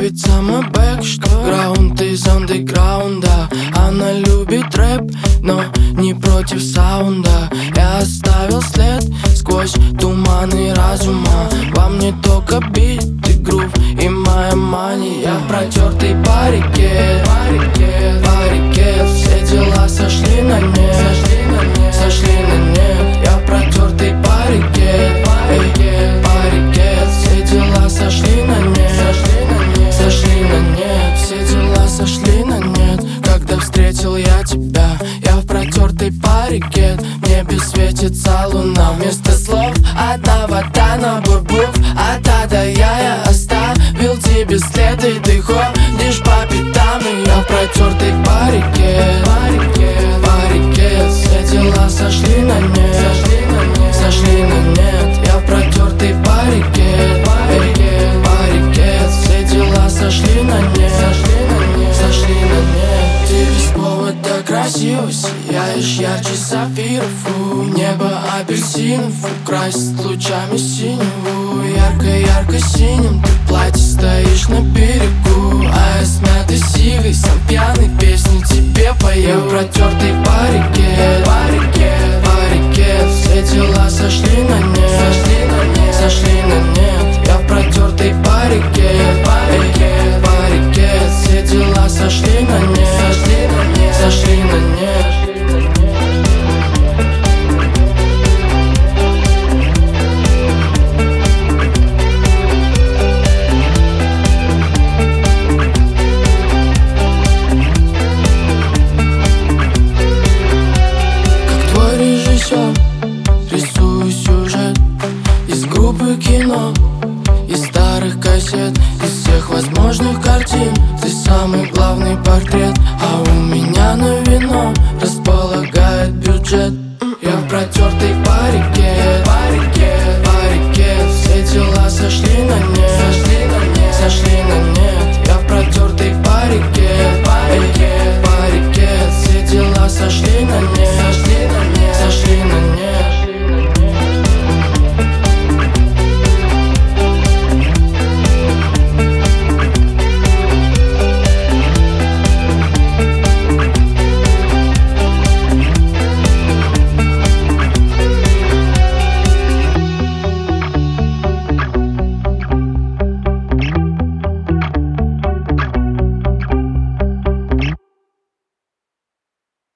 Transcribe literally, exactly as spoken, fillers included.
ведь самый бэк, что граунд из андеграунда. Она любит рэп, но не против саунда. Я оставил след сквозь туманы разума. Во мне только бит и грув и моя мания. Я протертый парикет, парикет. Все дела сошли на нет, сошли на нет. Я протертый парикет, парикет. Все дела сошли на нет, сошли на нет. Все дела сошли на нет. Когда встретил я тебя, я в протертый парикет. В небе светится луна. Вместо слов одна вода, набор букв от А до Я. Я оставил тебе след, и ты ходишь по пятам. И я в протертый парикет, парикет. Все дела сошли на нет, сошли на нет. Я в протертый парикет, парикет. Все дела сошли на нет, сошли на нет. Ты без повода красиво сияешь ярче сапфиров. У неба апельсинов украсит лучами синеву. Ярко-ярко синим ты в платье стоишь на берегу. А я смятый сигой, сам пьяный, песню тебе пою. Я в протертый парикет, парикет. Все дела сошли на нет, сошли на нет. Я в протертый парикет, парикет. Все дела сошли на нет, сошли на нет. Рисую сюжет из группы кино, из старых кассет, из всех возможных картин. Ты самый главный портрет, а у меня на вино располагает бюджет. Я в протертый парикет, парикет. Все дела сошли на нет, сошли на нет. Я в протертый парикет, парикет. Все дела сошли на нет, сошли на нет.